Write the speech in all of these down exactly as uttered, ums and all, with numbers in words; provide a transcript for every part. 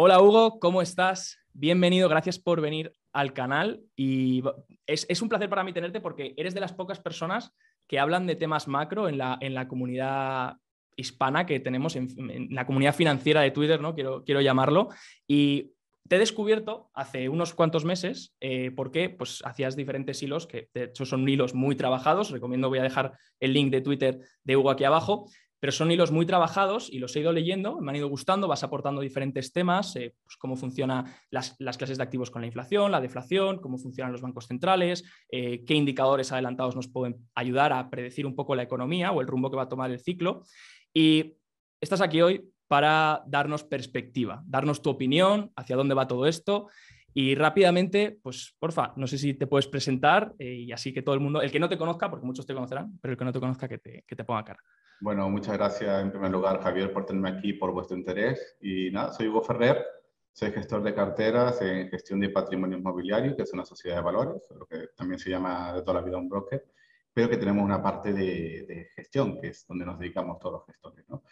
Hola Hugo, ¿cómo estás? Bienvenido, gracias por venir al canal y es, es un placer para mí tenerte porque eres de las pocas personas que hablan de temas macro en la, en la comunidad hispana que tenemos, en, en la comunidad financiera de Twitter, ¿no? Quiero, quiero llamarlo. Y te he descubierto hace unos cuantos meses eh, porque pues, hacías diferentes hilos, que de hecho son hilos muy trabajados. Recomiendo, voy a dejar el link de Twitter de Hugo aquí abajo. Pero son hilos muy trabajados y los he ido leyendo, me han ido gustando, vas aportando diferentes temas, eh, pues cómo funcionan las, las clases de activos con la inflación, la deflación, cómo funcionan los bancos centrales, eh, qué indicadores adelantados nos pueden ayudar a predecir un poco la economía o el rumbo que va a tomar el ciclo. Y estás aquí hoy para darnos perspectiva, darnos tu opinión hacia dónde va todo esto. Y rápidamente, pues porfa, no sé si te puedes presentar eh, y así que todo el mundo, el que no te conozca, porque muchos te conocerán, pero el que no te conozca que te, que te ponga cara. Bueno, muchas gracias en primer lugar, Javier, por tenerme aquí, por vuestro interés. Y nada, soy Hugo Ferrer, soy gestor de carteras en gestión de patrimonio inmobiliario, que es una sociedad de valores, lo que también se llama de toda la vida un broker, pero que tenemos una parte de, de gestión, que es donde nos dedicamos todos los gestores, ¿no?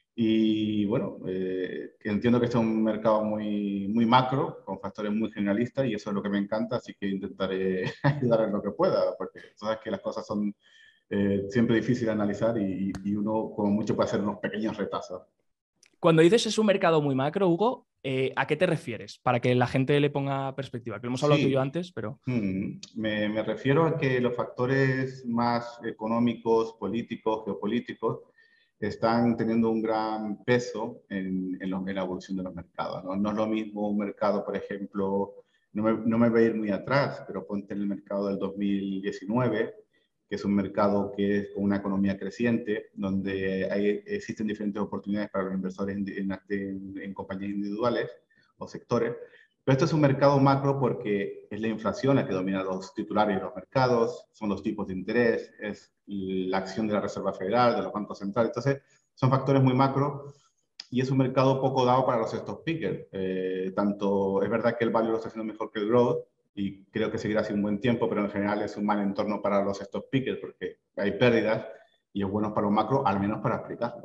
Y bueno, eh, entiendo que este es un mercado muy, muy macro, con factores muy generalistas, y eso es lo que me encanta, así que intentaré ayudar en lo que pueda, porque sabes que las cosas son eh, siempre difícil de analizar y, y uno como mucho puede hacer unos pequeños retazos. Cuando dices es un mercado muy macro, Hugo, eh, ¿a qué te refieres? Para que la gente le ponga perspectiva, que lo hemos hablado tú y yo Sí, antes, pero... hmm, me, me refiero a que los factores más económicos, políticos, geopolíticos, están teniendo un gran peso en, en, lo, en la evolución de los mercados, ¿no? No es lo mismo un mercado, por ejemplo, no me, no me voy a ir muy atrás, pero ponte en el mercado del dos mil diecinueve, que es un mercado que es con una economía creciente, donde hay, existen diferentes oportunidades para los inversores en, en, en, en compañías individuales o sectores. Pero esto es un mercado macro porque es la inflación la que domina los titulares de los mercados, son los tipos de interés, es la acción de la Reserva Federal, de los bancos centrales. Entonces, son factores muy macro y es un mercado poco dado para los stock pickers. Eh, tanto es verdad que el value lo está haciendo mejor que el growth y creo que seguirá así un buen tiempo, pero en general es un mal entorno para los stock pickers porque hay pérdidas y es bueno para los macro, al menos para explicarlo.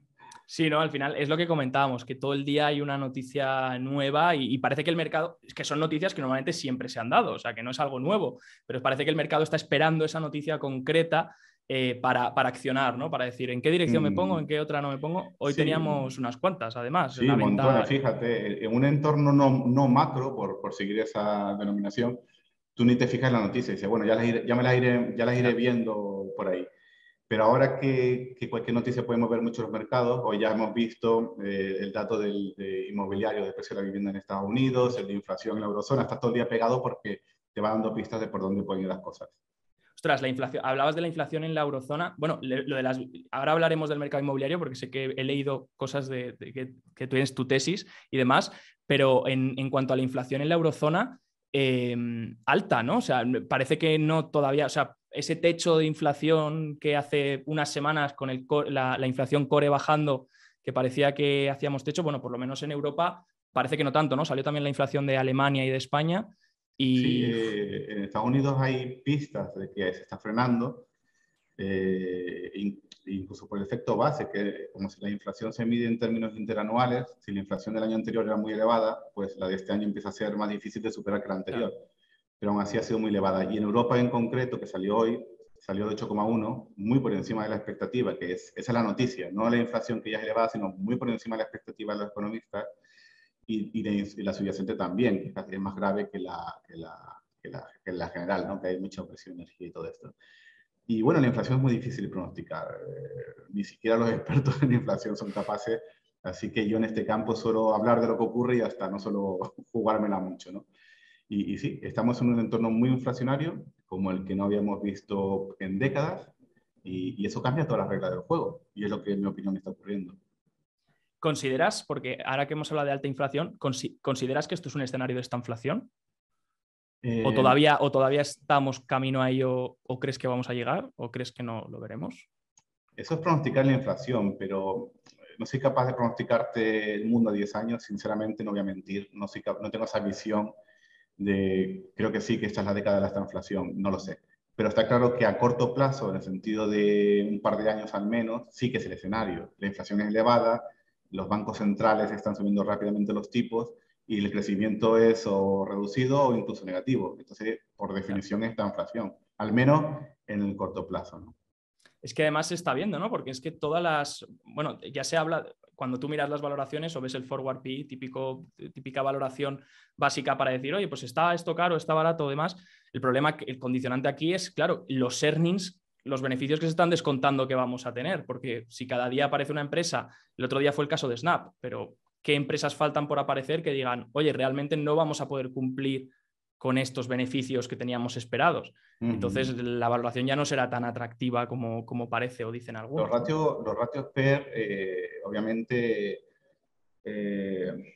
Sí, ¿no? Al final es lo que comentábamos, que todo el día hay una noticia nueva y, y parece que el mercado, es que son noticias que normalmente siempre se han dado, o sea, que no es algo nuevo, pero parece que el mercado está esperando esa noticia concreta eh, para, para accionar, ¿no? Para decir en qué dirección me pongo, en Mm, qué otra no me pongo. Hoy sí, teníamos unas cuantas, además, sí, la montones. venta... Fíjate, en un entorno no, no macro, por, por seguir esa denominación, tú ni te fijas en la noticia y dices, bueno, ya las iré, ya me las iré, ya las iré Ya. viendo por ahí. Pero ahora que, que cualquier noticia puede mover mucho los mercados, hoy ya hemos visto eh, el dato del de inmobiliario del precio de la vivienda en Estados Unidos, el de inflación en la eurozona, está todo el día pegado porque te va dando pistas de por dónde pueden ir las cosas. Ostras, la inflación, hablabas de la inflación en la eurozona. Bueno, lo de las, ahora hablaremos del mercado inmobiliario porque sé que he leído cosas de, de que, que tú tienes tu tesis y demás, pero en, en cuanto a la inflación en la eurozona, eh, alta, ¿no? O sea, parece que no todavía, o sea, ese techo de inflación que hace unas semanas con el, la, la inflación core bajando, que parecía que hacíamos techo, bueno, por lo menos en Europa parece que no tanto, ¿no? Salió también la inflación de Alemania y de España. Sí, Y eh, en Estados Unidos hay pistas de que se está frenando, eh, incluso por el efecto base, que como si la inflación se mide en términos interanuales, si la inflación del año anterior era muy elevada, pues la de este año empieza a ser más difícil de superar que la anterior. claro. Pero aún así ha sido muy elevada. Y en Europa en concreto, que salió hoy, salió de ocho coma uno, muy por encima de la expectativa, que es, esa es la noticia, no la inflación que ya es elevada, sino muy por encima de la expectativa de los economistas, y, y, de, y la subyacente también, que es más grave que la, que la, que la, que la general, ¿no? Que hay mucha presión de energía y todo esto. Y bueno, la inflación es muy difícil de pronosticar. Eh, ni siquiera los expertos en inflación son capaces, así que yo en este campo suelo hablar de lo que ocurre y hasta no solo jugármela mucho, ¿no? Y, y sí, estamos en un entorno muy inflacionario, como el que no habíamos visto en décadas, y, y eso cambia todas las reglas del juego, y es lo que en mi opinión está ocurriendo. ¿Consideras, porque ahora que hemos hablado de alta inflación, ¿consideras que esto es un escenario de esta inflación? ¿O Eh, todavía, o todavía estamos camino a ello o crees que vamos a llegar o crees que no lo veremos? Eso es pronosticar la inflación, pero no soy capaz de pronosticarte el mundo a diez años, sinceramente no voy a mentir, no, soy, no tengo esa visión de, creo que sí, que esta es la década de la estanflación, no lo sé. Pero está claro que a corto plazo, en el sentido de un par de años al menos, sí que es el escenario. La inflación es elevada, los bancos centrales están subiendo rápidamente los tipos y el crecimiento es o reducido o incluso negativo. Entonces, por definición, está inflación, al menos en el corto plazo, ¿no? Es que además se está viendo, ¿no? Porque es que todas las... Bueno, ya se habla... Cuando tú miras las valoraciones o ves el forward P E, típico, típica valoración básica para decir, oye, pues está esto caro, está barato, demás. El problema, el condicionante aquí es, claro, los earnings, los beneficios que se están descontando que vamos a tener. Porque si cada día aparece una empresa, el otro día fue el caso de Snap, pero ¿qué empresas faltan por aparecer que digan, oye, realmente no vamos a poder cumplir con estos beneficios que teníamos esperados? Uh-huh. Entonces la valoración ya no será tan atractiva como, como parece o dicen algunos. Los ratios, los ratios P E R, eh, obviamente, eh,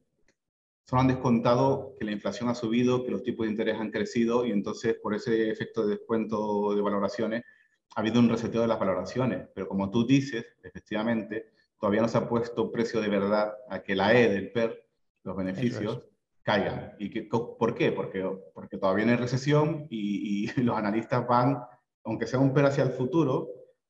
solo han descontado que la inflación ha subido, que los tipos de interés han crecido y entonces por ese efecto de descuento de valoraciones ha habido un reseteo de las valoraciones. Pero como tú dices, efectivamente, todavía no se ha puesto precio de verdad a que la E del P E R, los beneficios, caigan. ¿Y que, por qué? Porque, porque todavía no hay recesión y, y los analistas van, aunque sea un P E R hacia el futuro,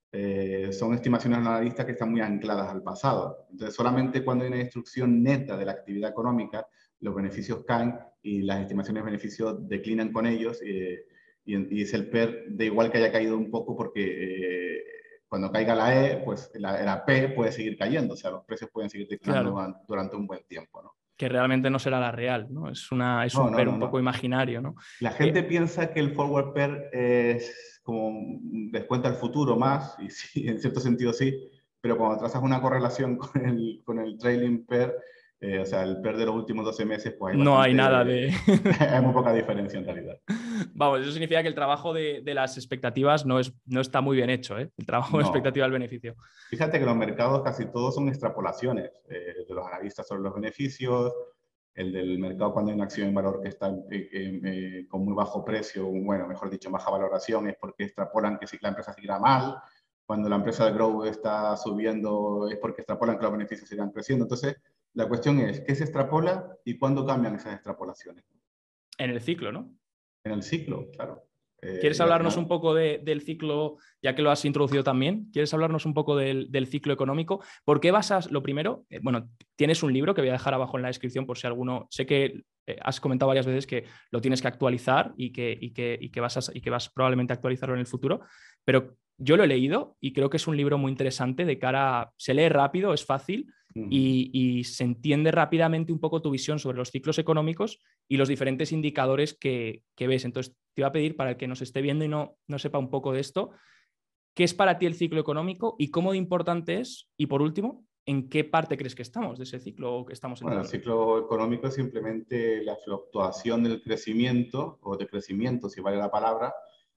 eh, son estimaciones analistas que están muy ancladas al pasado. Entonces, solamente cuando hay una destrucción neta de la actividad económica, los beneficios caen y las estimaciones de beneficios declinan con ellos, eh, y, y es el P E R, de igual que haya caído un poco, porque eh, cuando caiga la E, pues la, la P puede seguir cayendo, o sea, los precios pueden seguir declinando, claro, durante un buen tiempo, ¿no? Que realmente no será la real, ¿no? Es, una, es no, un no, P E R no, un no. poco imaginario, ¿no? La gente eh, piensa que el forward P E R es como descuenta el futuro más, y sí, en cierto sentido sí, pero cuando trazas una correlación con el, con el trailing P E R, eh, o sea, el P E R de los últimos doce meses, pues hay no bastante, hay nada de... hay muy poca diferencia en realidad. Vamos, eso significa que el trabajo de, de las expectativas no, es, no está muy bien hecho, ¿eh? El trabajo no. de expectativa del beneficio. Fíjate que los mercados casi todos son extrapolaciones eh, de los analistas sobre los beneficios. El del mercado cuando hay una acción en valor que está eh, eh, con muy bajo precio, bueno, mejor dicho, baja valoración, es porque extrapolan que si la empresa seguirá mal. Cuando la empresa de Grow está subiendo es porque extrapolan que los beneficios sigan creciendo. Entonces, la cuestión es, ¿qué se extrapola y cuándo cambian esas extrapolaciones? En el ciclo, ¿no? En el ciclo, claro. Eh, ¿Quieres hablarnos final... un poco de, del ciclo, ya que lo has introducido también? ¿Quieres hablarnos un poco del, del ciclo económico? ¿Por qué basas, lo primero, eh, bueno, tienes un libro que voy a dejar abajo en la descripción por si alguno, sé que eh, has comentado varias veces que lo tienes que actualizar y que, y que, y que, vas, a, y que vas probablemente a actualizarlo en el futuro, pero yo lo he leído y creo que es un libro muy interesante de cara a, se lee rápido, es fácil, uh-huh. y, y se entiende rápidamente un poco tu visión sobre los ciclos económicos y los diferentes indicadores que, que ves. Entonces, te iba a pedir, para el que nos esté viendo y no, no sepa un poco de esto, ¿qué es para ti el ciclo económico y cómo de importante es? Y por último, ¿en qué parte crees que estamos de ese ciclo que estamos en? Bueno, el ciclo económico es simplemente la fluctuación del crecimiento, o de crecimiento, si vale la palabra,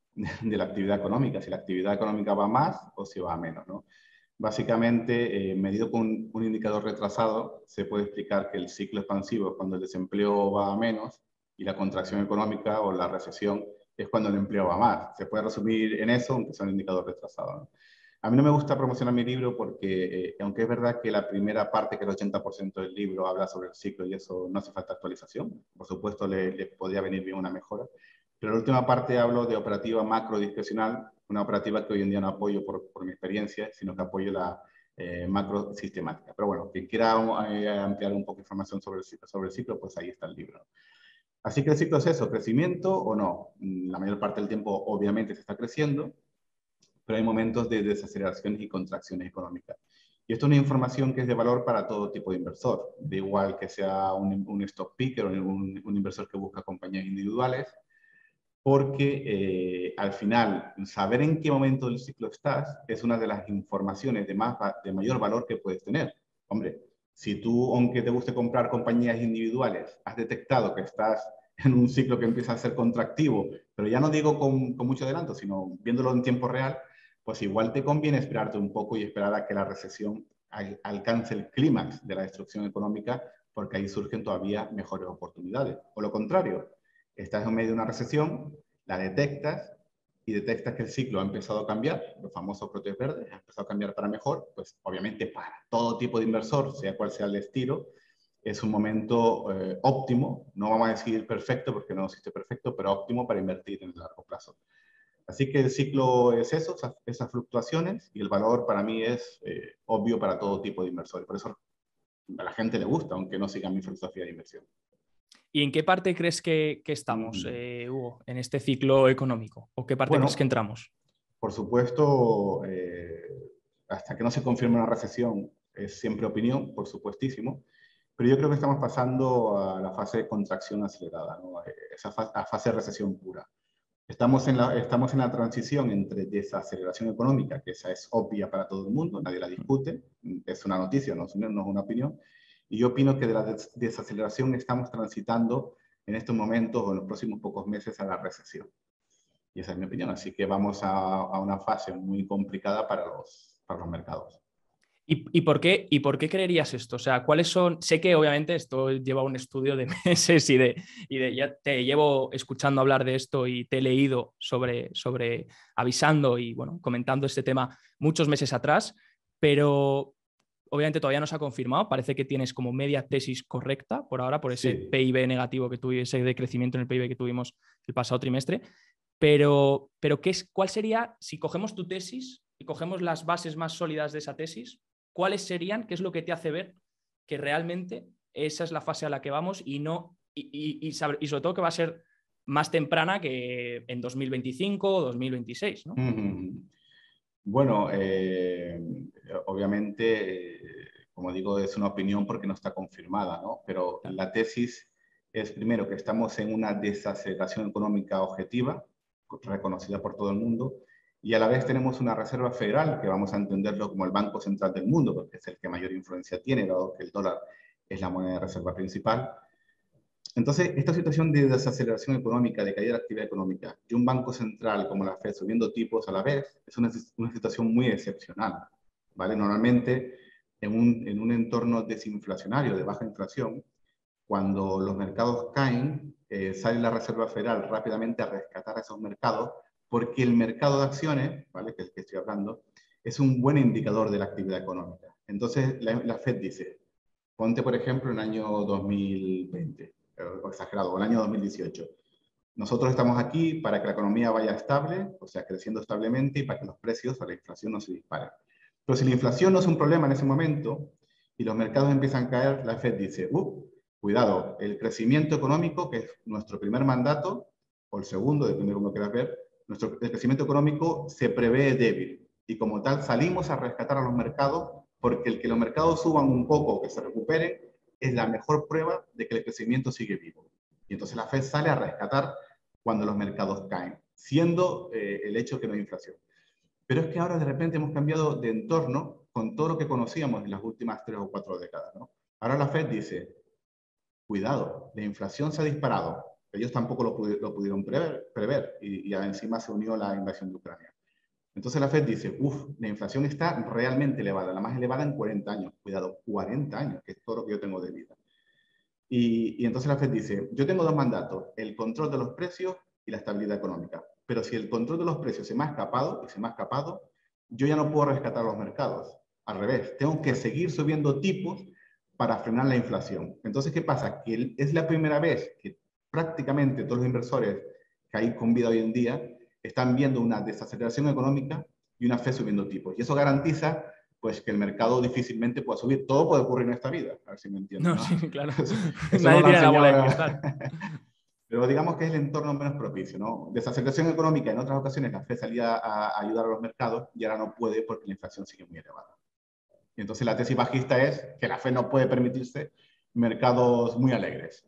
de la actividad económica, si la actividad económica va más o si va menos, ¿no? Básicamente, eh, medido con un, un indicador retrasado, se puede explicar que el ciclo expansivo es cuando el desempleo va a menos y la contracción económica o la recesión es cuando el empleo va más. Se puede resumir en eso, aunque sea un indicador retrasado, ¿no? A mí no me gusta promocionar mi libro porque, eh, aunque es verdad que la primera parte, que el ochenta por ciento del libro, habla sobre el ciclo y eso no hace falta actualización, por supuesto le, le podría venir bien una mejora, pero la última parte hablo de operativa macro discrecional, una operativa que hoy en día no apoyo por, por mi experiencia, sino que apoyo la eh, macro sistemática. Pero bueno, quien quiera eh, ampliar un poco de información sobre el, ciclo, sobre el ciclo, pues ahí está el libro. Así que el ciclo es eso, crecimiento o no. La mayor parte del tiempo obviamente se está creciendo, pero hay momentos de desaceleraciones y contracciones económicas. Y esto es una información que es de valor para todo tipo de inversor, de igual que sea un, un stock picker o un, un inversor que busca compañías individuales, porque eh, al final, saber en qué momento del ciclo estás es una de las informaciones de, más, de mayor valor que puedes tener. Hombre, si tú, aunque te guste comprar compañías individuales, has detectado que estás en un ciclo que empieza a ser contractivo, pero ya no digo con, con mucho adelanto, sino viéndolo en tiempo real, pues igual te conviene esperarte un poco y esperar a que la recesión al, alcance el clímax de la destrucción económica, porque ahí surgen todavía mejores oportunidades. O lo contrario, estás en medio de una recesión, la detectas y detectas que el ciclo ha empezado a cambiar, los famosos brotes verdes, ha empezado a cambiar para mejor, pues obviamente para todo tipo de inversor, sea cual sea el estilo, es un momento eh, óptimo, no vamos a decir perfecto porque no existe perfecto, pero óptimo para invertir en el largo plazo. Así que el ciclo es eso, esas fluctuaciones, y el valor para mí es eh, obvio para todo tipo de inversores. Por eso a la gente le gusta, aunque no siga mi filosofía de inversión. ¿Y en qué parte crees que, que estamos, Mm. eh, Hugo, en este ciclo económico? ¿O qué parte Bueno, crees que entramos? por supuesto, eh, hasta que no se confirme una recesión, es siempre opinión, por supuestísimo, pero yo creo que estamos pasando a la fase de contracción acelerada, ¿no? Esa fa a fase de recesión pura. Estamos en, la, estamos en la transición entre desaceleración económica, que esa es obvia para todo el mundo, nadie la discute, es una noticia, no es una, no es una opinión, y yo opino que de la des desaceleración estamos transitando en estos momentos o en los próximos pocos meses a la recesión. Y esa es mi opinión, así que vamos a, a una fase muy complicada para los, para los mercados. ¿Y, y, por qué, ¿Y por qué creerías esto? O sea, ¿cuáles son? Sé que obviamente esto lleva un estudio de meses y de, y de ya te llevo escuchando hablar de esto y te he leído sobre, sobre avisando y bueno, comentando este tema muchos meses atrás, pero obviamente todavía no se ha confirmado. Parece que tienes como media tesis correcta por ahora, por ese Sí. P I B negativo que tuvimos, ese decrecimiento en el P I B que tuvimos el pasado trimestre. Pero, pero ¿qué es, ¿cuál sería, si cogemos tu tesis y cogemos las bases más sólidas de esa tesis, cuáles serían, qué es lo que te hace ver que realmente esa es la fase a la que vamos y, no, y, y, y, saber, y sobre todo que va a ser más temprana que en dos mil veinticinco o dos mil veintiséis, ¿no? Mm-hmm. Bueno, eh, obviamente, eh, como digo, es una opinión porque no está confirmada, ¿no? Pero Claro. la tesis es, primero, que estamos en una desaceleración económica objetiva, reconocida por todo el mundo, y a la vez tenemos una Reserva Federal, que vamos a entenderlo como el Banco Central del mundo, porque es el que mayor influencia tiene, dado que el dólar es la moneda de reserva principal. Entonces, esta situación de desaceleración económica, de caída de la actividad económica, y un banco central como la Fed subiendo tipos a la vez, es una, una situación muy excepcional, ¿vale? Normalmente, en un, en un entorno desinflacionario, de baja inflación, cuando los mercados caen, eh, sale la Reserva Federal rápidamente a rescatar a esos mercados, porque el mercado de acciones, ¿vale?, que es el que estoy hablando, es un buen indicador de la actividad económica. Entonces, la, la Fed dice, ponte, por ejemplo, en el año dos mil veinte, o exagerado, o el año dos mil dieciocho. Nosotros estamos aquí para que la economía vaya estable, o sea, creciendo establemente, y para que los precios o la inflación no se disparen. Pero si la inflación no es un problema en ese momento y los mercados empiezan a caer, la Fed dice, uh, cuidado, el crecimiento económico, que es nuestro primer mandato, o el segundo, depende de cómo quieras ver, nuestro, el crecimiento económico se prevé débil. Y como tal, salimos a rescatar a los mercados, porque el que los mercados suban un poco o que se recuperen es la mejor prueba de que el crecimiento sigue vivo. Y entonces la Fed sale a rescatar cuando los mercados caen, siendo eh, el hecho que no hay inflación. Pero es que ahora de repente hemos cambiado de entorno con todo lo que conocíamos en las últimas tres o cuatro décadas, ¿no? Ahora la Fed dice, cuidado, la inflación se ha disparado. Ellos tampoco lo, pudi lo pudieron prever, prever y, y encima se unió la invasión de Ucrania. Entonces la Fed dice, uff, la inflación está realmente elevada, la más elevada en cuarenta años. Cuidado, cuarenta años, que es todo lo que yo tengo de vida. Y, y entonces la Fed dice, yo tengo dos mandatos, el control de los precios y la estabilidad económica. Pero si el control de los precios se me ha escapado, y se me ha escapado, yo ya no puedo rescatar los mercados. Al revés, tengo que seguir subiendo tipos para frenar la inflación. Entonces, ¿qué pasa? Que es la primera vez que prácticamente todos los inversores que hay con vida hoy en día están viendo una desaceleración económica y una Fed subiendo tipos. Y eso garantiza pues que el mercado difícilmente pueda subir. Todo puede ocurrir en esta vida, a ver si me entienden, No, ¿no? sí, claro. Eso, eso Nadie no lo ha tiene la bola de enseñado. cristal. Pero digamos que es el entorno menos propicio, ¿no? Desaceleración económica, en otras ocasiones la Fed salía a, a ayudar a los mercados y ahora no puede porque la inflación sigue muy elevada. Y entonces la tesis bajista es que la Fed no puede permitirse mercados muy alegres.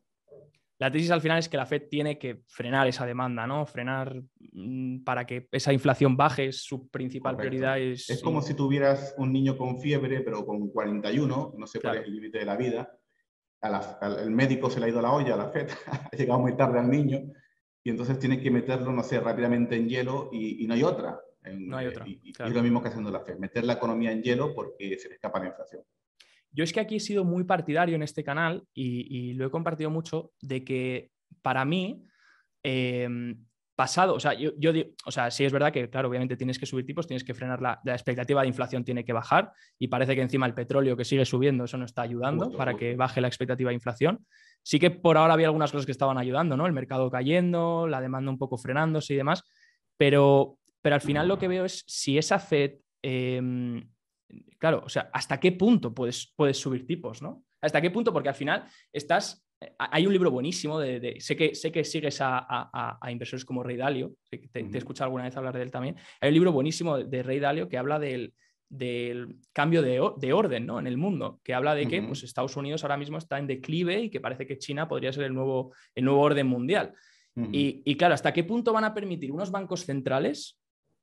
La tesis al final es que la Fed tiene que frenar esa demanda, ¿no? Frenar mmm, para que esa inflación baje, es su principal Correcto. prioridad. Es, es como sí. si tuvieras un niño con fiebre, pero con cuarenta y uno, no sé Claro. cuál es el límite de la vida. A la, al, el médico se le ha ido la olla a la Fed, ha llegado muy tarde al niño, y entonces tiene que meterlo, no sé, rápidamente en hielo, y, y no hay otra. En, No hay otra, y, y, claro. y es lo mismo que haciendo la Fed, meter la economía en hielo porque se le escapa la inflación. Yo es que aquí he sido muy partidario en este canal y, y lo he compartido mucho de que para mí, eh, pasado, o sea, yo, yo, o sea, sí es verdad que, claro, obviamente tienes que subir tipos, tienes que frenar la, la expectativa de inflación, tiene que bajar y parece que encima el petróleo que sigue subiendo, eso no está ayudando Justo, para justo. que baje la expectativa de inflación. Sí que por ahora había algunas cosas que estaban ayudando, ¿no? El mercado cayendo, la demanda un poco frenándose y demás, pero, pero al final lo que veo es si esa Fed... Eh, claro, o sea, ¿hasta qué punto puedes, puedes subir tipos, ¿no? ¿Hasta qué punto? Porque al final estás... Hay un libro buenísimo, de, de, sé, que, sé que sigues a, a, a inversores como Ray Dalio, te, te he escuchado alguna vez hablar de él también. Hay un libro buenísimo de Ray Dalio que habla del, del cambio de, de orden, ¿no?, en el mundo, que habla de que pues, Estados Unidos ahora mismo está en declive y que parece que China podría ser el nuevo, el nuevo orden mundial. Uh-huh. y, y claro, ¿hasta qué punto van a permitir unos bancos centrales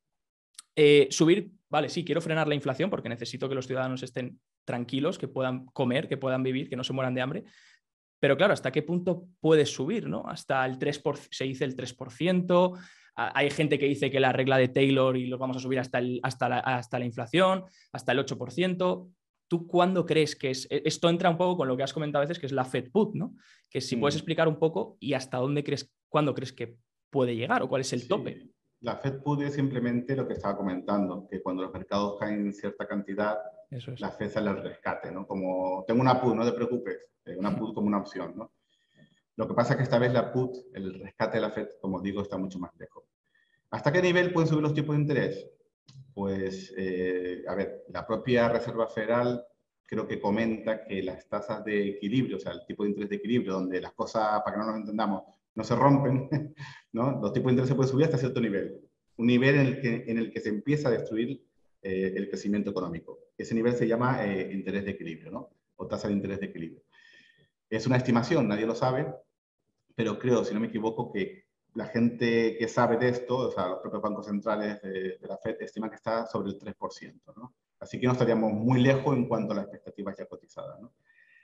eh, subir? Vale, sí, quiero frenar la inflación porque necesito que los ciudadanos estén tranquilos, que puedan comer, que puedan vivir, que no se mueran de hambre. Pero claro, ¿hasta qué punto puedes subir, ¿no? Hasta el tres por ciento, se dice el tres por ciento. Hay gente que dice que la regla de Taylor y lo vamos a subir hasta, el, hasta, la, hasta la inflación, hasta el ocho por ciento. ¿Tú cuándo crees que es? Esto entra un poco con lo que has comentado a veces, que es la Fed Put, ¿no? Que si mm. puedes explicar un poco y hasta dónde crees, cuándo crees que puede llegar o cuál es el sí. tope. La Fed Put es simplemente lo que estaba comentando, que cuando los mercados caen en cierta cantidad, Eso es. la Fed sale al rescate, ¿no? Como, tengo una Put, no te preocupes, una Put como una opción, ¿no? Lo que pasa es que esta vez la Put, el rescate de la Fed, como digo, está mucho más lejos. ¿Hasta qué nivel pueden subir los tipos de interés? Pues, eh, a ver, la propia Reserva Federal creo que comenta que las tasas de equilibrio, o sea, el tipo de interés de equilibrio, donde las cosas, para que no nos entendamos, no se rompen, ¿no? Los tipos de interés se pueden subir hasta cierto nivel. Un nivel en el que, en el que se empieza a destruir eh, el crecimiento económico. Ese nivel se llama eh, interés de equilibrio, ¿no? O tasa de interés de equilibrio. Es una estimación, nadie lo sabe, pero creo, si no me equivoco, que la gente que sabe de esto, o sea, los propios bancos centrales de, de la Fed, estiman que está sobre el tres por ciento, ¿no? Así que no estaríamos muy lejos en cuanto a la expectativa ya cotizada, ¿no?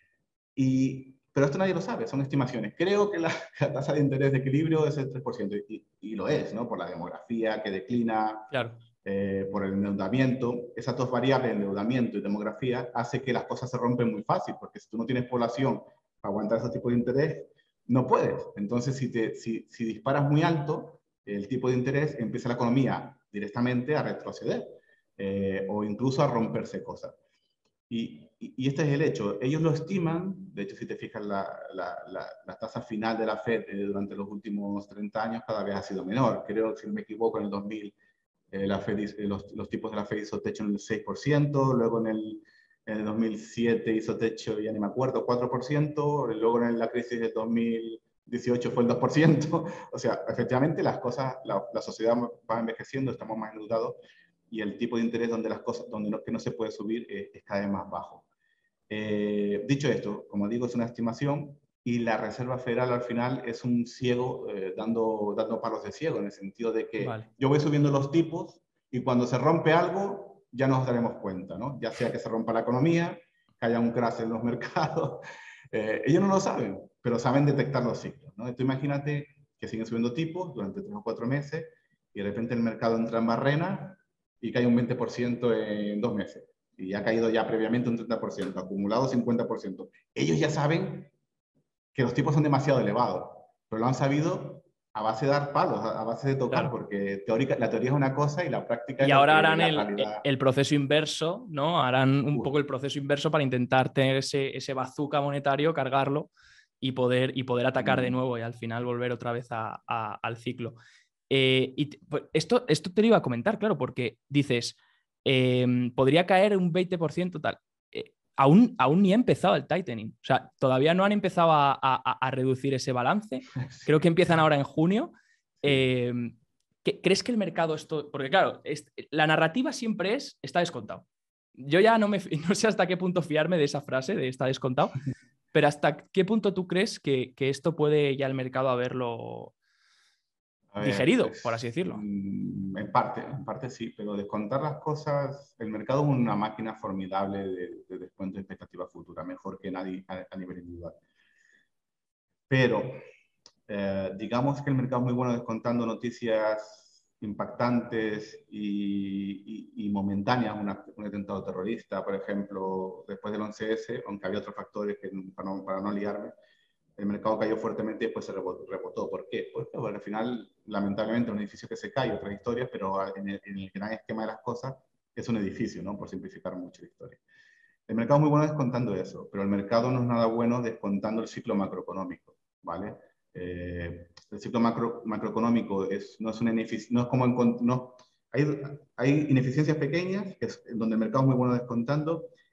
Y, pero esto nadie lo sabe, son estimaciones. Creo que la, la tasa de interés de equilibrio es el tres por ciento, y, y lo es, ¿no? Por la demografía que declina, claro. eh, por el endeudamiento. Esas dos variables, endeudamiento y demografía, hace que las cosas se rompen muy fácil, porque si tú no tienes población para aguantar ese tipo de interés, no puedes. Entonces, si, te, si, si disparas muy alto el tipo de interés, empieza la economía directamente a retroceder eh, o incluso a romperse cosas. Y, y, y este es el hecho. Ellos lo estiman, de hecho, si te fijas, la, la, la, la tasa final de la Fed eh, durante los últimos treinta años cada vez ha sido menor. Creo, si no me equivoco, en el dos mil eh, la Fed, eh, los, los tipos de la Fed hizo techo en el seis por ciento, luego en el En el dos mil siete hizo techo, ya ni me acuerdo, cuatro por ciento. Luego en la crisis del dos mil dieciocho fue el dos por ciento. O sea, efectivamente las cosas, la, la sociedad va envejeciendo, estamos más endeudados y el tipo de interés donde las cosas, donde no, que no se puede subir eh, es cada vez más bajo. Eh, dicho esto, como digo, es una estimación y la Reserva Federal al final es un ciego eh, dando, dando palos de ciego, en el sentido de que vale. yo voy subiendo los tipos y cuando se rompe algo ya nos daremos cuenta, ¿no? Ya sea que se rompa la economía, que haya un crash en los mercados. Eh, ellos no lo saben, pero saben detectar los ciclos, ¿no? Entonces imagínate que siguen subiendo tipos durante tres o cuatro meses y de repente el mercado entra en barrena y cae un veinte por ciento en dos meses. Y ha caído ya previamente un treinta por ciento, acumulado cincuenta por ciento. Ellos ya saben que los tipos son demasiado elevados, pero lo han sabido a base de dar palos, a base de tocar, claro. porque teórica, la teoría es una cosa y la práctica y es ahora lo que harán la el, realidad... el proceso inverso, ¿no? Harán un Uf. poco el proceso inverso para intentar tener ese, ese bazooka monetario, cargarlo y poder, y poder atacar mm. de nuevo y al final volver otra vez a, a, al ciclo. Eh, y pues esto, esto te lo iba a comentar, claro, porque dices, eh, podría caer un veinte por ciento tal. Eh, aún, aún ni ha empezado el tightening. O sea, todavía no han empezado a, a, a reducir ese balance. Sí. Creo que empiezan ahora en junio. Sí. Eh, ¿Crees que el mercado esto...? Porque claro, es, la narrativa siempre es está descontado. Yo ya no, me, no sé hasta qué punto fiarme de esa frase de está descontado, pero ¿hasta qué punto tú crees que, que esto puede ya el mercado haberlo ver, digerido, pues, por así decirlo? En parte, en parte sí, pero descontar las cosas, el mercado es una máquina formidable de, de descuento de expectativa futura, mejor que nadie a, a nivel individual. Pero eh, digamos que el mercado es muy bueno descontando noticias impactantes y, y, y momentáneas, una, un atentado terrorista, por ejemplo, después del once ese, aunque había otros factores que, para, no, para no liarme, el mercado cayó fuertemente y después se rebotó. rebotó. ¿Por qué? Porque bueno, al final, lamentablemente, un edificio que se cae, otras historias, pero en el, en el gran esquema de las cosas, es un edificio, ¿no? Por simplificar mucho la historia. El mercado es muy bueno descontando eso, pero el mercado no es nada bueno descontando el ciclo macroeconómico, ¿vale? Eh, el ciclo macro, macroeconómico es, no es una ineficiencia, no es como en, no, hay, hay ineficiencias pequeñas, que es donde el mercado es muy bueno descontando,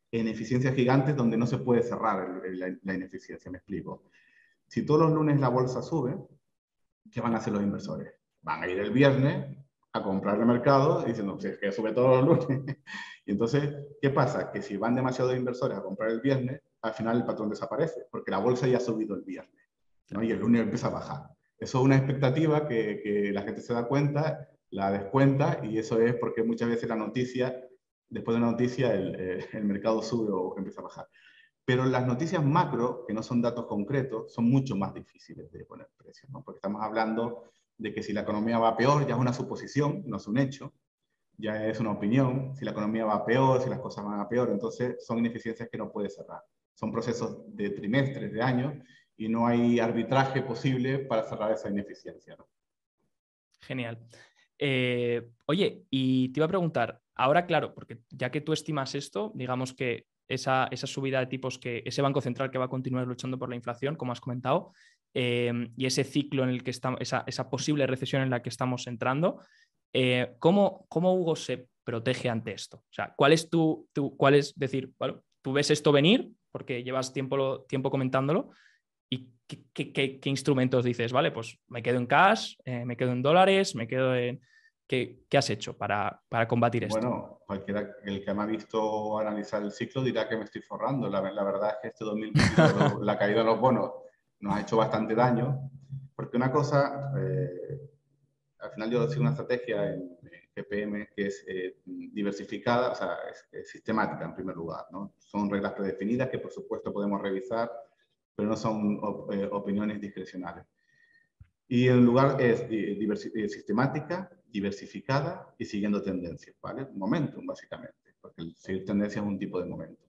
ineficiencias gigantes donde no se puede cerrar el, el, la, la ineficiencia, me explico. Si todos los lunes la bolsa sube, ¿qué van a hacer los inversores? Van a ir el viernes a comprar el mercado diciendo que, que sube todos los lunes. Y entonces, ¿qué pasa? Que si van demasiados inversores a comprar el viernes, al final el patrón desaparece, porque la bolsa ya ha subido el viernes, ¿no? Y el lunes empieza a bajar. Eso es una expectativa que, que la gente se da cuenta, la descuenta, y eso es porque muchas veces la noticia, después de una noticia, el, eh, el mercado sube o empieza a bajar. Pero las noticias macro, que no son datos concretos, son mucho más difíciles de poner precios, ¿no? Porque estamos hablando de que si la economía va peor, ya es una suposición, no es un hecho, ya es una opinión. Si la economía va peor, si las cosas van a peor, entonces son ineficiencias que no puede cerrar. Son procesos de trimestres, de años, y no hay arbitraje posible para cerrar esa ineficiencia, ¿no? Genial. Eh, oye, y te iba a preguntar, ahora claro, porque ya que tú estimas esto, digamos que esa, esa subida de tipos, que ese Banco Central que va a continuar luchando por la inflación, como has comentado, eh, y ese ciclo en el que estamos, esa, esa posible recesión en la que estamos entrando, eh, ¿cómo, ¿cómo Hugo se protege ante esto? O sea, ¿cuál es tu, tu cuál es decir, bueno, tú ves esto venir, porque llevas tiempo, tiempo comentándolo, ¿y qué, qué, qué, qué instrumentos dices? Vale, pues me quedo en cash, eh, me quedo en dólares, me quedo en... ¿Qué, qué has hecho para, para combatir esto? Bueno, cualquiera, el que me ha visto analizar el ciclo dirá que me estoy forrando. La, la verdad es que este dos mil veintidós, lo, la caída de los bonos nos ha hecho bastante daño, porque una cosa, eh, al final yo sigo una estrategia en, en G P M que es eh, diversificada, o sea, es, es sistemática en primer lugar, ¿no? Son reglas predefinidas que por supuesto podemos revisar, pero no son op, eh, opiniones discrecionales. Y en lugar es diversi sistemática, diversificada y siguiendo tendencias, ¿vale? Momentum, básicamente, porque el seguir tendencias es un tipo de momentum.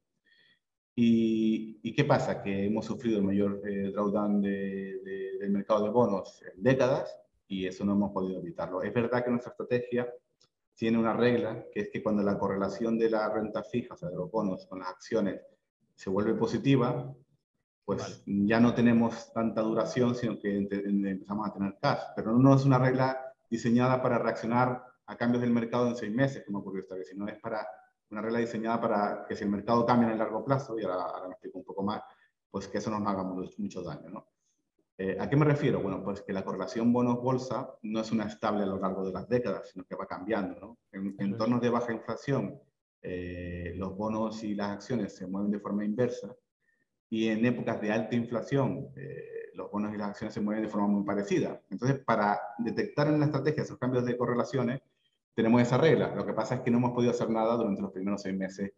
¿Y, ¿Y qué pasa? Que hemos sufrido el mayor eh, drawdown de, de, del mercado de bonos en décadas y eso no hemos podido evitarlo. Es verdad que nuestra estrategia tiene una regla, que es que cuando la correlación de la renta fija, o sea, de los bonos con las acciones, se vuelve positiva, pues vale, ya no tenemos tanta duración, sino que empezamos a tener cash. Pero no es una regla diseñada para reaccionar a cambios del mercado en seis meses, como ocurrió esta vez, sino es para una regla diseñada para que si el mercado cambia en el largo plazo, y ahora, ahora me explico un poco más, pues que eso no nos haga mucho, mucho daño, ¿no? Eh, ¿A qué me refiero? Bueno, pues que la correlación bonos-bolsa no es una estable a lo largo de las décadas, sino que va cambiando, ¿no? En entornos de baja inflación, eh, los bonos y las acciones se mueven de forma inversa, y en épocas de alta inflación, eh, los bonos y las acciones se mueven de forma muy parecida. Entonces, para detectar en la estrategia esos cambios de correlaciones, tenemos esa regla. Lo que pasa es que no hemos podido hacer nada durante los primeros seis meses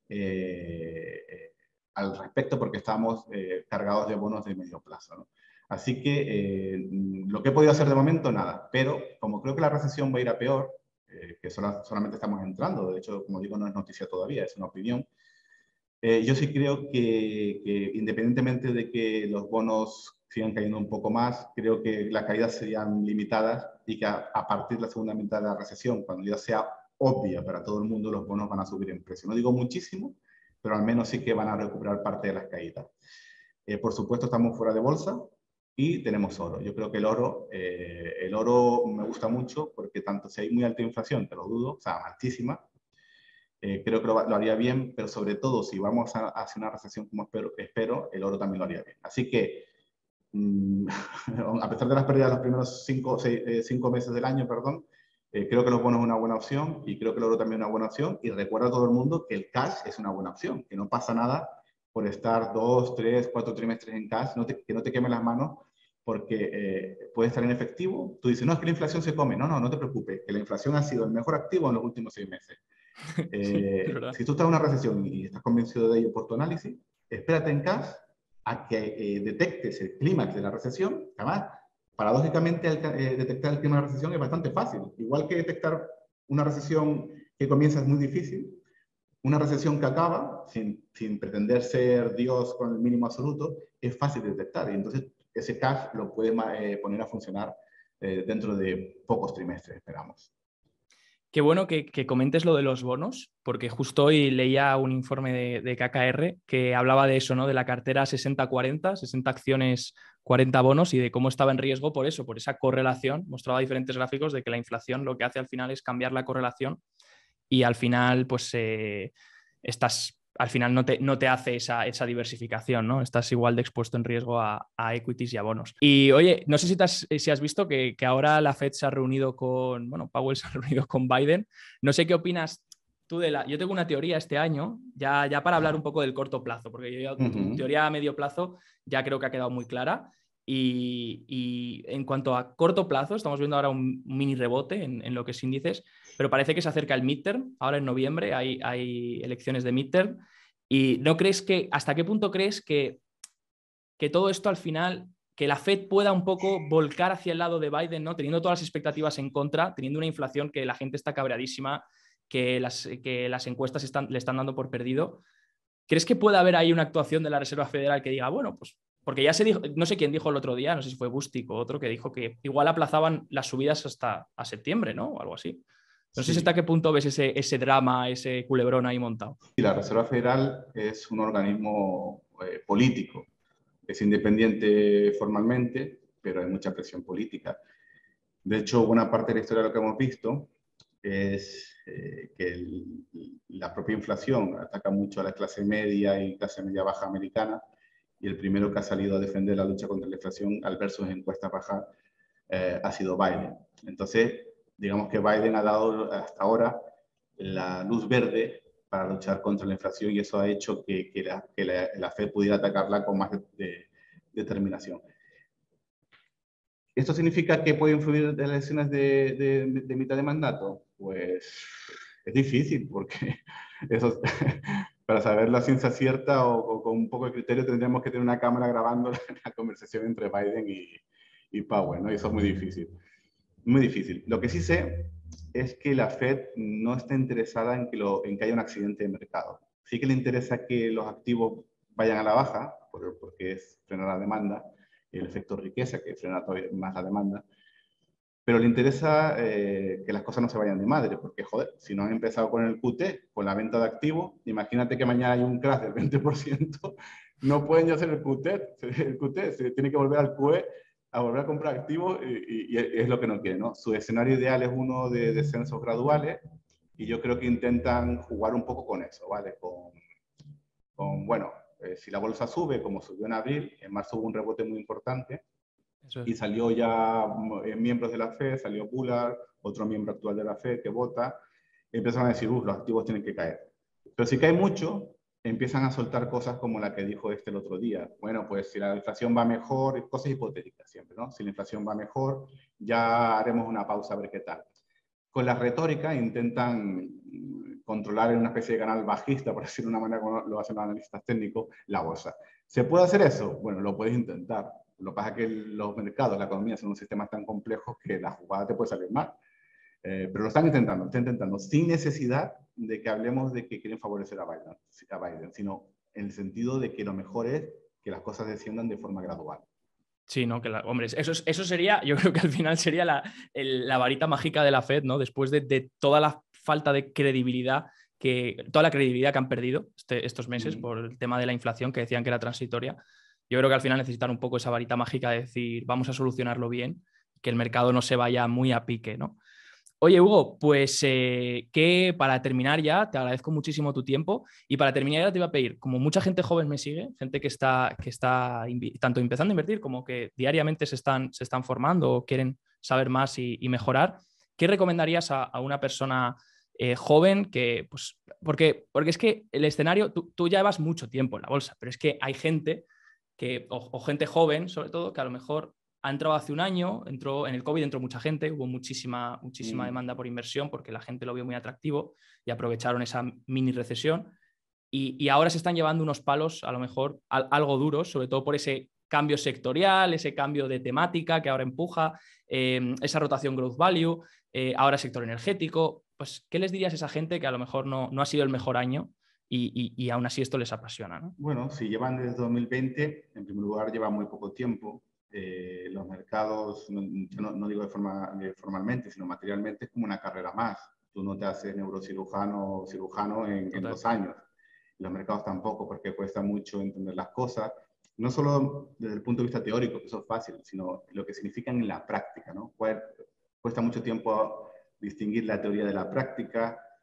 eh, eh, al respecto porque estamos eh, cargados de bonos de medio plazo, ¿no? Así que eh, lo que he podido hacer de momento, nada. Pero como creo que la recesión va a ir a peor, eh, que sola, solamente estamos entrando, de hecho, como digo, no es noticia todavía, es una opinión. Eh, yo sí creo que, que independientemente de que los bonos sigan cayendo un poco más, creo que las caídas serían limitadas y que a, a partir de la segunda mitad de la recesión, cuando ya sea obvia para todo el mundo, los bonos van a subir en precio. No digo muchísimo, pero al menos sí que van a recuperar parte de las caídas. Eh, por supuesto, estamos fuera de bolsa y tenemos oro. Yo creo que el oro, eh, el oro me gusta mucho porque tanto si hay muy alta inflación, que lo dudo, o sea, altísima, Eh, creo que lo, lo haría bien, pero sobre todo si vamos a, a hacer una recesión como espero, espero, el oro también lo haría bien. Así que, mmm, a pesar de las pérdidas de los primeros cinco, seis, eh, cinco meses del año, perdón, eh, creo que los bonos es una buena opción y creo que el oro también es una buena opción. Y recuerda a todo el mundo que el cash es una buena opción, que no pasa nada por estar dos, tres, cuatro trimestres en cash, no te, que no te queme las manos, porque eh, puede estar en efectivo. Tú dices, no, es que la inflación se come. No, no, no te preocupes, que la inflación ha sido el mejor activo en los últimos seis meses. Sí, es Eh, verdad. si tú estás en una recesión y estás convencido de ello por tu análisis, espérate en cash a que eh, detectes el clímax de la recesión. Además, paradójicamente, el, eh, detectar el clímax de la recesión es bastante fácil. Igual que detectar una recesión que comienza es muy difícil, una recesión que acaba, sin, sin pretender ser Dios con el mínimo absoluto, es fácil de detectar. Y entonces ese cash lo puedes eh, poner a funcionar eh, dentro de pocos trimestres, esperamos. Qué bueno que, que comentes lo de los bonos, porque justo hoy leía un informe de, de K K R que hablaba de eso, ¿no? De la cartera sesenta cuarenta, sesenta acciones, cuarenta bonos, y de cómo estaba en riesgo por eso, por esa correlación. Mostraba diferentes gráficos de que la inflación lo que hace al final es cambiar la correlación y al final, pues, eh, estás al final no te, no te hace esa, esa diversificación, ¿no? Estás igual de expuesto en riesgo a, a equities y a bonos. Y oye, no sé si, te has, si has visto que, que ahora la Fed se ha reunido con, bueno, Powell se ha reunido con Biden. No sé qué opinas tú de la... Yo tengo una teoría este año, ya, ya para hablar un poco del corto plazo, porque yo, Uh tu -huh. teoría a medio plazo ya creo que ha quedado muy clara. Y, y en cuanto a corto plazo, estamos viendo ahora un mini rebote en, en lo que es índices, pero parece que se acerca el midterm. Ahora en noviembre hay, hay elecciones de midterm. ¿Y no crees que, hasta qué punto crees que, que todo esto al final, que la Fed pueda un poco volcar hacia el lado de Biden, ¿no? Teniendo todas las expectativas en contra, teniendo una inflación que la gente está cabreadísima, que las, que las encuestas están, le están dando por perdido? ¿Crees que puede haber ahí una actuación de la Reserva Federal que diga, bueno, pues porque ya se dijo, no sé quién dijo el otro día, no sé si fue Bustick o otro, que dijo que igual aplazaban las subidas hasta a septiembre, ¿no? O algo así. No sé Sí. hasta qué punto ves ese, ese drama, ese culebrón ahí montado. Y la Reserva Federal es un organismo eh, político. Es independiente formalmente, pero hay mucha presión política. De hecho, buena parte de la historia de lo que hemos visto es eh, que el, la propia inflación ataca mucho a la clase media y clase media baja americana, y el primero que ha salido a defender la lucha contra la inflación al ver sus encuestas bajar eh, ha sido Biden. Entonces, digamos que Biden ha dado hasta ahora la luz verde para luchar contra la inflación, y eso ha hecho que, que, la, que la, la Fed pudiera atacarla con más de, de, determinación. ¿Esto significa que puede influir en las elecciones de, de, de mitad de mandato? Pues es difícil, porque eso, para saber la ciencia cierta o, o, con un poco de criterio tendríamos que tener una cámara grabando la, la conversación entre Biden y, y Powell, ¿no? Y eso es muy difícil. Muy difícil. Lo que sí sé es que la Fed no está interesada en que, lo, en que haya un accidente de mercado. Sí que le interesa que los activos vayan a la baja, porque es frenar la demanda, el efecto riqueza, que frena todavía más la demanda, pero le interesa eh, que las cosas no se vayan de madre, porque, joder, si no han empezado con el Q T, con la venta de activos, imagínate que mañana hay un crash del veinte por ciento, no pueden ya hacer el Q T, el Q T, se tiene que volver al Q E, a volver a comprar activos, y, y, y es lo que no quieren, ¿no? Su escenario ideal es uno de descensos graduales, y yo creo que intentan jugar un poco con eso, ¿vale? Con, con bueno, eh, si la bolsa sube, como subió en abril, en marzo hubo un rebote muy importante, Eso es. y salió ya eh, miembros de la Fed, salió Bullard, otro miembro actual de la Fed que vota, y empezaron a decir, uff, los activos tienen que caer. Pero si cae mucho, empiezan a soltar cosas como la que dijo este el otro día. Bueno, pues si la inflación va mejor, cosas hipotéticas siempre, ¿no? Si la inflación va mejor, ya haremos una pausa a ver qué tal. Con la retórica intentan controlar en una especie de canal bajista, por decirlo de una manera como lo hacen los analistas técnicos, la bolsa. ¿Se puede hacer eso? Bueno, lo puedes intentar. Lo que pasa es que los mercados, la economía son unos sistemas tan complejos que la jugada te puede salir mal. Eh, pero lo están intentando, lo están intentando, sin necesidad de que hablemos de que quieren favorecer a Biden, a Biden, sino en el sentido de que lo mejor es que las cosas desciendan de forma gradual. Sí, no, que la, hombre, eso, eso sería, yo creo que al final sería la, el, la varita mágica de la Fed, ¿no? Después de, de toda la falta de credibilidad, que, toda la credibilidad que han perdido este, estos meses mm. por el tema de la inflación, que decían que era transitoria. Yo creo que al final necesitan un poco esa varita mágica de decir, vamos a solucionarlo bien, que el mercado no se vaya muy a pique, ¿no? Oye, Hugo, pues eh, que para terminar ya, te agradezco muchísimo tu tiempo, y para terminar ya te iba a pedir, como mucha gente joven me sigue, gente que está, que está tanto empezando a invertir como que diariamente se están, se están formando o quieren saber más y, y mejorar, ¿qué recomendarías a, a una persona eh, joven que, pues, porque, porque es que el escenario, tú, tú ya llevas mucho tiempo en la bolsa, pero es que hay gente que, o, o gente joven sobre todo, que a lo mejor ha entrado hace un año, entró, en el COVID entró mucha gente, hubo muchísima, muchísima mm. demanda por inversión porque la gente lo vio muy atractivo y aprovecharon esa mini recesión, y, y ahora se están llevando unos palos a lo mejor al, algo duros, sobre todo por ese cambio sectorial, ese cambio de temática que ahora empuja, eh, esa rotación growth value, eh, ahora sector energético. Pues, ¿qué les dirías a esa gente que a lo mejor no, no ha sido el mejor año y, y, y aún así esto les apasiona, ¿no? Bueno, si llevan desde dos mil veinte, en primer lugar llevan muy poco tiempo. Eh, los mercados, no, yo no, no digo de forma, de formalmente, sino materialmente, es como una carrera más. Tú no te haces neurocirujano o cirujano en, en dos años. Los mercados tampoco, porque cuesta mucho entender las cosas, no solo desde el punto de vista teórico, que eso es fácil, sino lo que significan en la práctica, ¿no? Cuesta mucho tiempo distinguir la teoría de la práctica.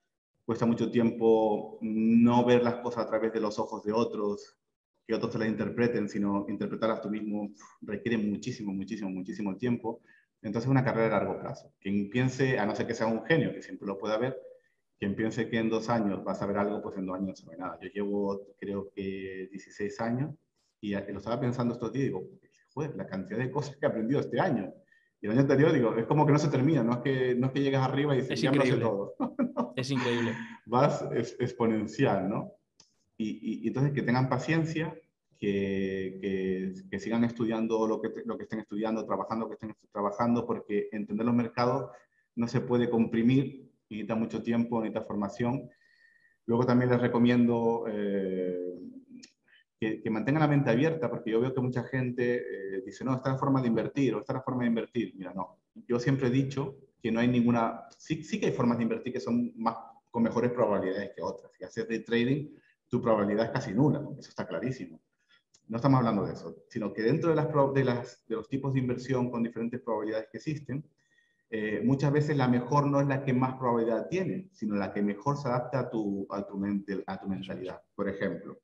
cuesta mucho tiempo no ver las cosas a través de los ojos de otros, que otros te las interpreten, sino interpretarlas tú mismo requiere muchísimo, muchísimo, muchísimo tiempo. Entonces es una carrera a largo plazo. Quien piense, a no ser que sea un genio, que siempre lo pueda ver, quien piense que en dos años vas a ver algo, pues en dos años no sabe nada. Yo llevo, creo que dieciséis años, y lo estaba pensando estos días, y digo, joder, la cantidad de cosas que he aprendido este año. Y el año anterior, digo, es como que no se termina, no es que, no es que llegas arriba y dices, Es ya me lo sé increíble. todo. No. Es increíble. Vas es, exponencial, ¿no? Y, y, y entonces que tengan paciencia, que, que, que sigan estudiando lo que, lo que estén estudiando, trabajando lo que estén trabajando, porque entender los mercados no se puede comprimir, necesita mucho tiempo, necesita formación. Luego también les recomiendo eh, que, que mantengan la mente abierta, porque yo veo que mucha gente eh, dice, no, esta es la forma de invertir, o esta es la forma de invertir. Mira, no. Yo siempre he dicho que no hay ninguna... Sí, sí que hay formas de invertir que son más, con mejores probabilidades que otras. Si haces day trading, tu probabilidad es casi nula, eso está clarísimo. No estamos hablando de eso, sino que dentro de, las, de, las, de los tipos de inversión con diferentes probabilidades que existen, eh, muchas veces la mejor no es la que más probabilidad tiene, sino la que mejor se adapta a tu, a tu, mente, a tu mentalidad. Por ejemplo,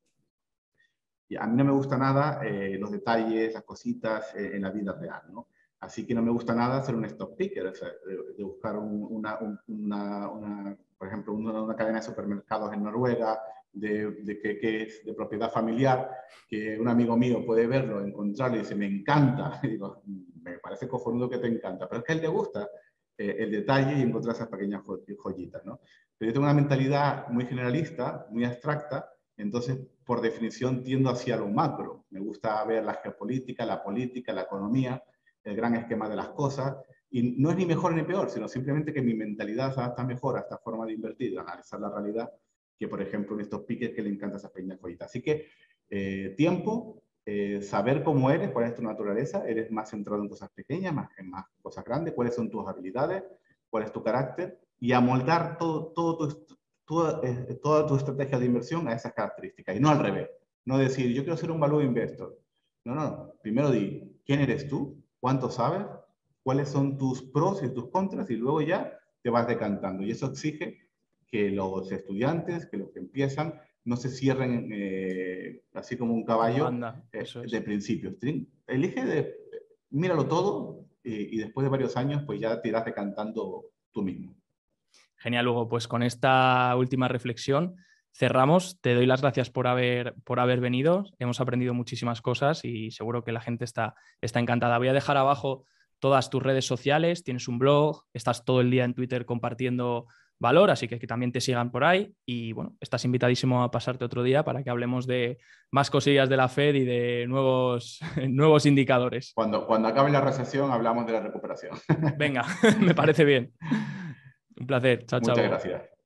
y a mí no me gusta nada eh, los detalles, las cositas eh, en la vida real, ¿no? Así que no me gusta nada ser un stock picker, o sea, de, de buscar un, una, un, una, una, por ejemplo, una, una cadena de supermercados en Noruega, de, de que, que, es de propiedad familiar, que un amigo mío puede verlo, encontrarlo y dice, me encanta. Y digo, me parece cojonudo que te encanta, pero es que a él le gusta eh, el detalle y encontrar esas pequeñas joyitas, ¿no? Pero yo tengo una mentalidad muy generalista, muy abstracta, entonces, por definición, tiendo hacia lo macro. Me gusta ver la geopolítica, la política, la economía, el gran esquema de las cosas, y no es ni mejor ni peor, sino simplemente que mi mentalidad se adapta mejor a esta forma de invertir, de analizar la realidad, que por ejemplo en estos piques que le encanta esas pequeñas joyitas. Así que eh, tiempo, eh, saber cómo eres, cuál es tu naturaleza, eres más centrado en cosas pequeñas, más en más cosas grandes, cuáles son tus habilidades, cuál es tu carácter, y amoldar todo, todo tu, toda, eh, toda tu estrategia de inversión a esas características, y no al revés. No decir, yo quiero ser un value investor. No, no, primero di, ¿quién eres tú? ¿Cuánto sabes? ¿Cuáles son tus pros y tus contras? Y luego ya te vas decantando. Y eso exige que los estudiantes, que los que empiezan, no se cierren eh, así como un caballo Banda, eh, eso es. de principios. Elige, de, míralo todo y, y después de varios años pues ya te irás decantando tú mismo. Genial, Hugo. Pues con esta última reflexión cerramos. Te doy las gracias por haber, por haber venido. Hemos aprendido muchísimas cosas y seguro que la gente está, está encantada. Voy a dejar abajo todas tus redes sociales. Tienes un blog, estás todo el día en Twitter compartiendo valor, así que que también te sigan por ahí. Y bueno, estás invitadísimo a pasarte otro día para que hablemos de más cosillas de la Fed y de nuevos, nuevos indicadores. Cuando, cuando acabe la recesión hablamos de la recuperación. Venga, me parece bien. Un placer. Chao, Muchas chao. gracias.